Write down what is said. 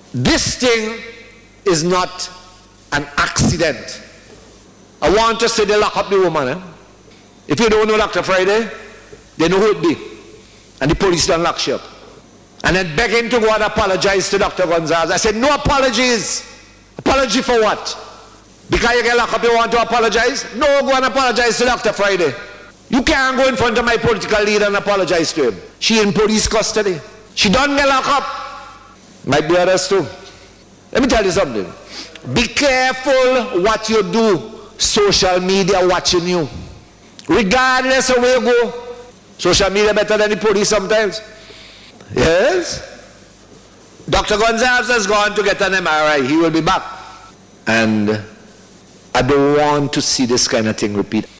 This thing is not an accident. I want to say they lock up the woman. If you don't know Dr. Friday, they know who it be. And the police don't lock you up. And then begging to go and apologize to Dr. Gonzalez. I said, no apologies. Apology for what? Because you get locked up, you want to apologize? No, go and apologize to Dr. Friday. You can't go in front of my political leader and apologize to him. She in police custody. She don't get locked up. Might be others too. Let me tell you something. Be careful what you do. Social media watching you. Regardless of where you go. Social media better than the police sometimes. Yes? Dr. Gonzalez has gone to get an MRI. He will be back. And I don't want to see this kind of thing repeat.